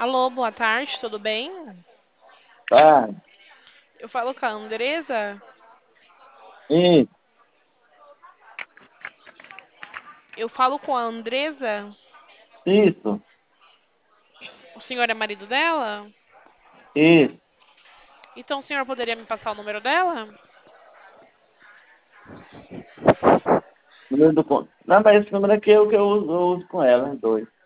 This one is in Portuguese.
Alô, boa tarde, tudo bem? Ah, Eu falo com a Andresa. isso, Eu falo com a Andresa. isso, O senhor é marido dela? isso. Então o senhor poderia me passar o número dela? Número do conto. Não, mas esse número aqui é o que eu uso com ela, dois.